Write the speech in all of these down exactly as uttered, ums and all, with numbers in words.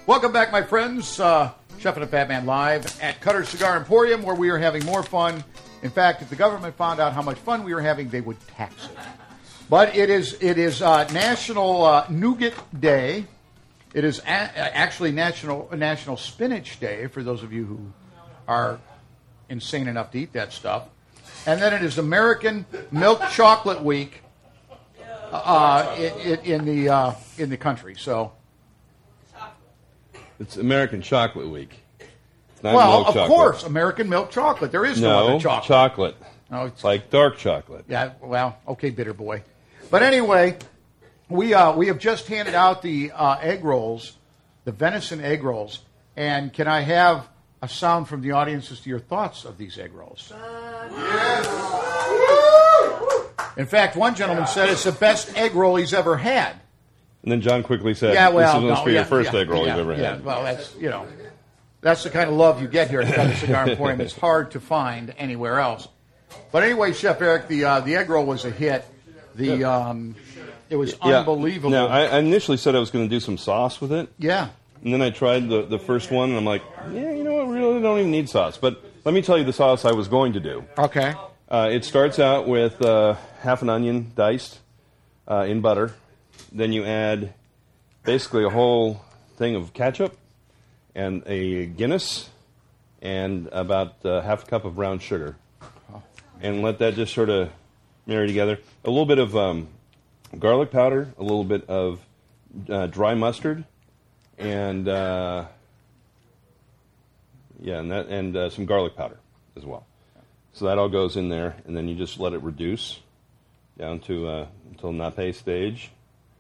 Welcome back, my friends. Uh, Chef and the Fat Man live at Cutter's Cigar Emporium, where we are having more fun. In fact, if the government found out how much fun we were having, they would tax it. But it is it is uh, National uh, Nougat Day. It is a- actually National National Spinach Day for those of you who are insane enough to eat that stuff. And then it is American Milk Chocolate Week uh, in, in the uh, in the country. So. It's American Chocolate Week. It's not Well, milk of chocolate. course, American milk chocolate. There is no, No, other chocolate. chocolate. No, it's like dark chocolate. Yeah, well, okay, bitter boy. But anyway, we uh, we have just handed out the uh, egg rolls, the venison egg rolls. And can I have a sound from the audience as to your thoughts of these egg rolls? In fact, one gentleman said it's the best egg roll he's ever had. And then John quickly said, Yeah, well, this must no, be yeah, your first yeah, egg roll yeah, you've ever yeah, had. Well, that's, you know, that's the kind of love you get here at Cutter's Cigar Emporium. It's hard to find anywhere else. But anyway, Chef Eric, the uh, the egg roll was a hit. The um, it was Yeah. unbelievable. Now, I, I initially said I was going to do some sauce with it. Yeah. And then I tried the, the first one, and I'm like, yeah, you know what, we really don't even need sauce. But let me tell you the sauce I was going to do. Okay. Uh, it starts out with uh, half an onion diced uh, in butter. Then you add basically a whole thing of ketchup and a Guinness and about uh, half a cup of brown sugar. And let that just sort of marry together. A little bit of um, garlic powder, a little bit of uh, dry mustard, and uh, yeah, and that and uh, some garlic powder as well. So that all goes in there, and then you just let it reduce down to uh, until nappe stage,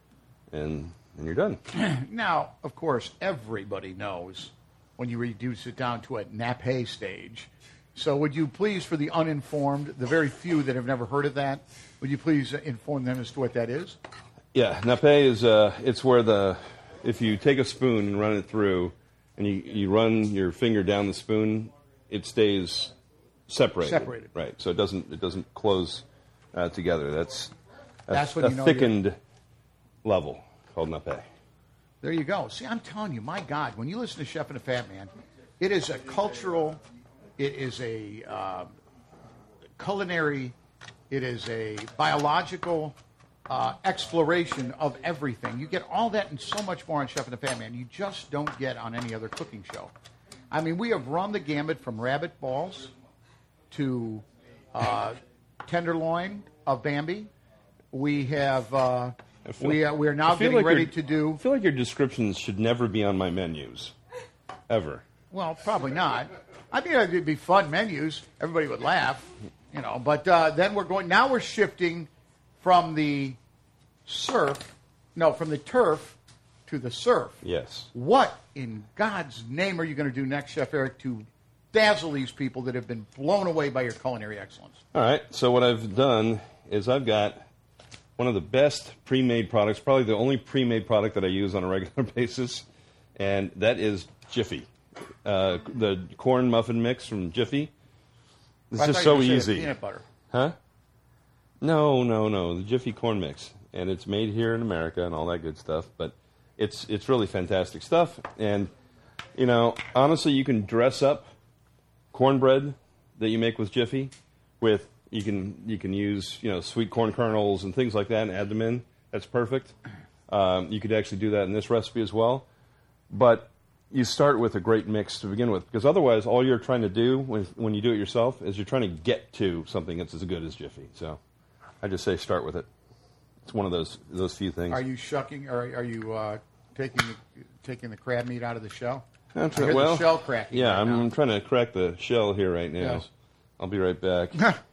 and, and you're done. Now, of course, everybody knows when you reduce it down to a nappe stage. So would you please, for the uninformed, the very few that have never heard of that, would you please inform them as to what that is? Yeah, nappe is uh, it's where the if you take a spoon and run it through, and you, you run your finger down the spoon, it stays separated. Separated. Right. So it doesn't it doesn't close uh, together. That's a, That's when a you know thickened you're- level called nappe. There you go. See, I'm telling you, my God, when you listen to Chef and the Fat Man, it is a cultural, it is a uh, culinary, it is a biological uh, exploration of everything. You get all that and so much more on Chef and the Fat Man. You just don't get on any other cooking show. I mean, we have run the gambit from rabbit balls to uh, tenderloin of Bambi. We have... Uh, feel- we, uh, we are now I feel getting like ready your- to do... I feel like your descriptions should never be on my menus, ever. Well, probably not. I mean, it'd be fun menus. Everybody would laugh, you know. But uh, then we're going. Now we're shifting from the surf, no, from the turf to the surf. Yes. What in God's name are you going to do next, Chef Eric, to dazzle these people that have been blown away by your culinary excellence? All right. So what I've done is I've got one of the best pre-made products, probably the only pre-made product that I use on a regular basis, and that is Jiffy. Uh, the corn muffin mix from Jiffy. It's I just thought you so were gonna say easy. Peanut butter. Huh? No, no, no. The Jiffy corn mix, and it's made here in America and all that good stuff. But it's it's really fantastic stuff. And you know, honestly, you can dress up cornbread that you make with Jiffy with you can you can use you know sweet corn kernels and things like that and add them in. That's perfect. Um, you could actually do that in this recipe as well. But you start with a great mix to begin with, because otherwise all you're trying to do when, when you do it yourself is you're trying to get to something that's as good as Jiffy. So I just say start with it. It's one of those those few things. Are you shucking, or are you uh, taking the, taking the crab meat out of the shell? I'm I trying, hear well, the shell cracking. Yeah, right I'm, now. I'm trying to crack the shell here right now. Yes. I'll be right back.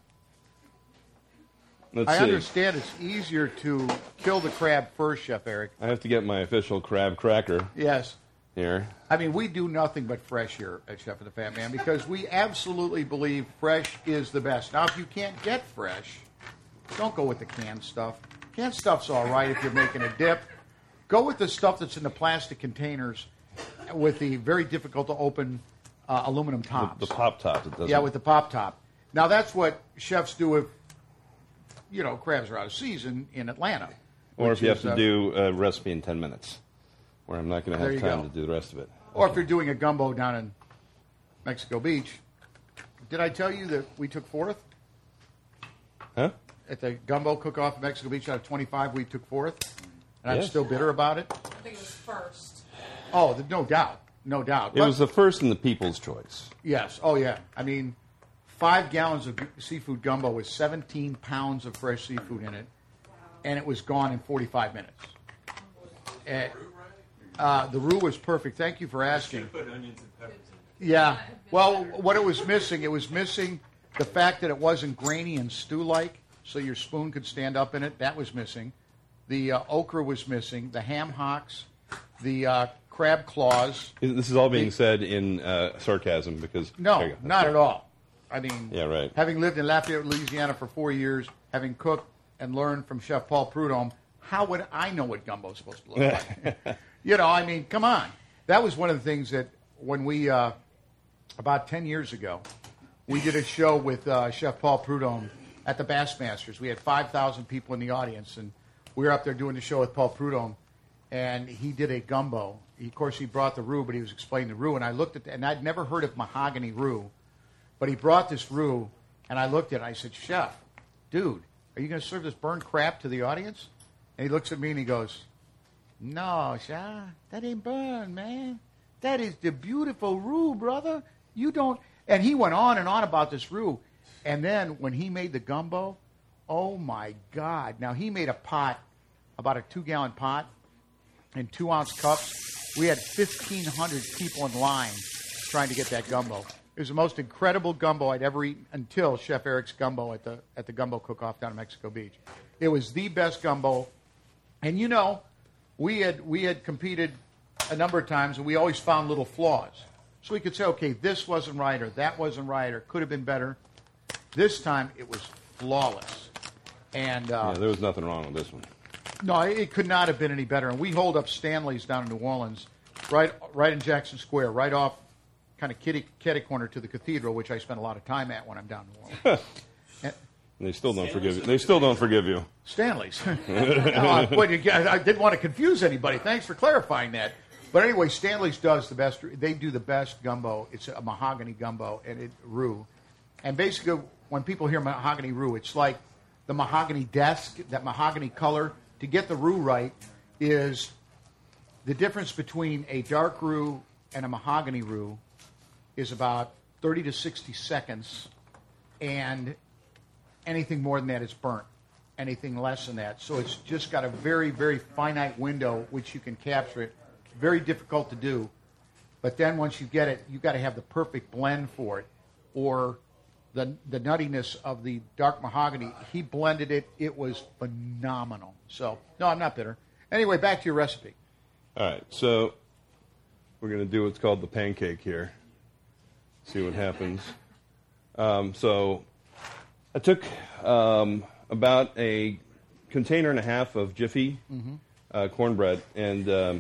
Let's I see. understand it's easier to kill the crab first, Chef Eric. I have to get my official crab cracker Yes. here. I mean, we do nothing but fresh here at Chef of the Fat Man because we absolutely believe fresh is the best. Now, if you can't get fresh, don't go with the canned stuff. Canned stuff's all right if you're making a dip. Go with the stuff that's in the plastic containers with the very difficult to open uh, aluminum tops. The, the pop top. It doesn't. Yeah, with the pop top. Now, that's what chefs do if, you know, crabs are out of season in Atlanta. Or which if you have is, to uh, do a recipe in ten minutes. where I'm not going to There have you time go. to do the rest of it. Or if you're doing a gumbo down in Mexico Beach, did I tell you that we took fourth? Huh? At the gumbo cook-off in Mexico Beach, out of twenty-five, we took fourth. And I'm Yes. still bitter about it. I think it was first. Oh, th- no doubt. No doubt. It But- was the first and the people's choice. Yes. Oh, yeah. I mean, five gallons of seafood gumbo with seventeen pounds of fresh seafood in it, and it was gone in forty-five minutes. Uh, uh, the roux was perfect. Thank you for asking. Put onions and peppers in it. Yeah. Well, what it was missing, it was missing the fact that it wasn't grainy and stew-like, so your spoon could stand up in it. That was missing. The uh, okra was missing. The ham hocks, the uh, crab claws. This is all being The- said in uh, sarcasm because there No, you go. not at all. I mean, Yeah, right. having lived in Lafayette, Louisiana for four years, having cooked and learned from Chef Paul Prudhomme, how would I know what gumbo is supposed to look like? You know, I mean, come on. That was one of the things that when we, uh, about ten years ago, we did a show with uh, Chef Paul Prudhomme at the Bassmasters. We had five thousand people in the audience, and we were up there doing the show with Paul Prudhomme, and he did a gumbo. He, of course, he brought the roux, but he was explaining the roux, and I looked at, the, and I'd never heard of mahogany roux, but he brought this roux, and I looked at it, and I said, Chef, dude, are you going to serve this burned crap to the audience? And he looks at me and he goes, no, Chef, that ain't burned, man. That is the beautiful roux, brother. You don't. And he went on and on about this roux. And then when he made the gumbo, oh my God. Now he made a pot, about a two gallon pot, in two ounce cups. We had fifteen hundred people in line trying to get that gumbo. It was the most incredible gumbo I'd ever eaten until Chef Eric's gumbo at the at the gumbo cook-off down in Mexico Beach. It was the best gumbo. And you know, we had we had competed a number of times, and we always found little flaws. So we could say, okay, this wasn't right, or that wasn't right, or could have been better. This time, it was flawless. And uh, Yeah, there was nothing wrong with this one. no, it could not have been any better. And we hold up Stanley's down in New Orleans, right right in Jackson Square, right off kind of kitty, kitty corner to the cathedral, which I spend a lot of time at when I'm down in New Orleans. And- They still don't forgive you. They still don't forgive you. Stanley's. No, but you- I didn't want to confuse anybody. Thanks for clarifying that. But anyway, Stanley's does the best. They do the best gumbo. It's a mahogany gumbo and it roux. And basically, when people hear mahogany roux, it's like the mahogany desk, that mahogany color. To get the roux right is the difference between a dark roux and a mahogany roux is about thirty to sixty seconds, and anything more than that is burnt. Anything less than that. So it's just got a very, very finite window which you can capture it. Very difficult to do. But then once you get it, you've got to have the perfect blend for it. Or the the nuttiness of the dark mahogany. He blended it. It was phenomenal. So, no, I'm not bitter. Anyway, back to your recipe. All right, so we're going to do what's called the pancake here. See what happens. Um, so I took um, about a container and a half of Jiffy Mm-hmm. uh, cornbread and um,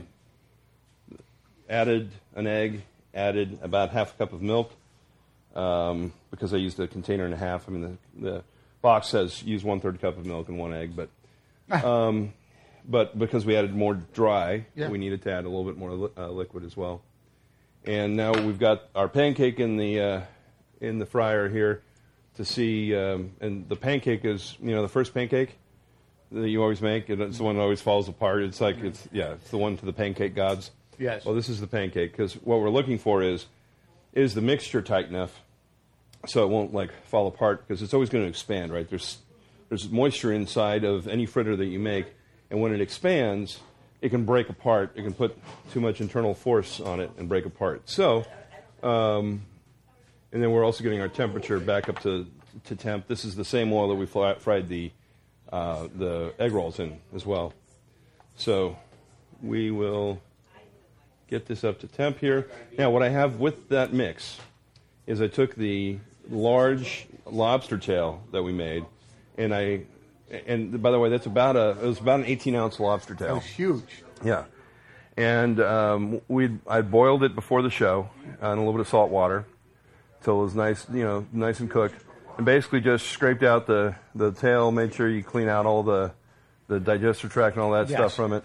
added an egg, added about half a cup of milk um, because I used a container and a half. I mean, the, the box says use one-third cup of milk and one egg, but um, but because we added more dry, Yeah. we needed to add a little bit more li- uh, liquid as well. And now we've got our pancake in the uh, in the fryer here to see. Um, and the pancake is, you know, the first pancake that you always make, and it's the one that always falls apart. It's like it's yeah, it's the one to the pancake gods. Yes. Well, this is the pancake because what we're looking for is is the mixture tight enough so it won't like fall apart because it's always going to expand, right? There's there's moisture inside of any fritter that you make, and when it expands, it can break apart. It can put too much internal force on it and break apart. So, um, and then we're also getting our temperature back up to, to temp. This is the same oil that we fly, fried the uh, the egg rolls in as well. So we will get this up to temp here. Now, what I have with that mix is I took the large lobster tail that we made, and I, and by the way, that's about a, it was about an eighteen ounce lobster It tail. was huge. Yeah. And um, we I boiled it before the show uh, in a little bit of salt water till it was nice, you know, nice and cooked. And basically just scraped out the, the tail, made sure you clean out all the the digestive tract and all that Yes. stuff from it.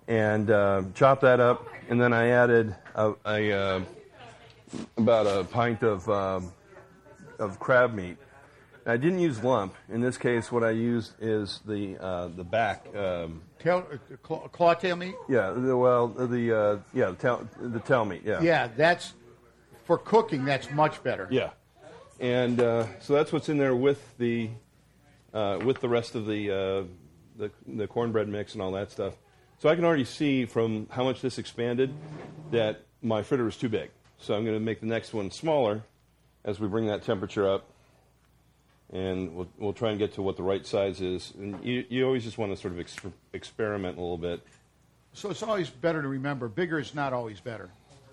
and uh, chopped that up, and then I added a, a uh, about a pint of um, of crab meat. I didn't use lump. In this case, what I used is the uh, the back. Um, tail, uh, claw, claw tail meat? Yeah, the, well, the uh, yeah, the tail, the tail meat, yeah. Yeah, that's, for cooking, that's much better. Yeah. And uh, so that's what's in there with the uh, with the rest of the, uh, the the cornbread mix and all that stuff. So I can already see from how much this expanded that my fritter was too big. So I'm going to make the next one smaller as we bring that temperature up. And we'll, we'll try and get to what the right size is. And you, you always just want to sort of ex- experiment a little bit. So it's always better to remember, bigger is not always better.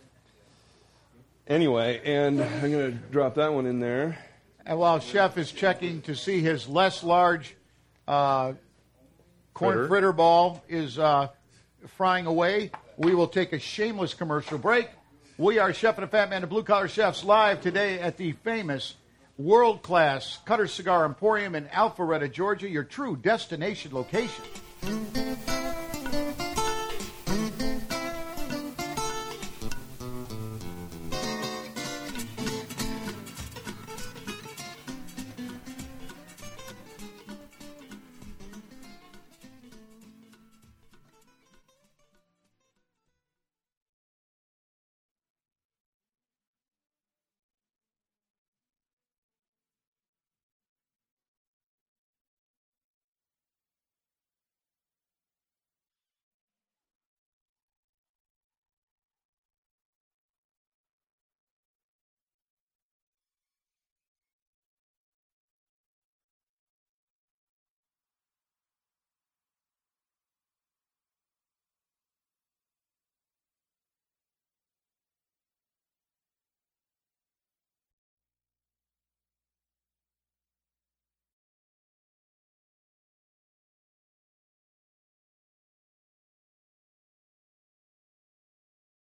Anyway, and I'm going to drop that one in there. And while Chef is checking to see his less large uh, corn fritter. fritter ball is uh, frying away, we will take a shameless commercial break. We are Chef and the Fat Man, the Blue Collar Chefs, live today at the famous world-class Cutter Cigar Emporium in Alpharetta, Georgia, your true destination location.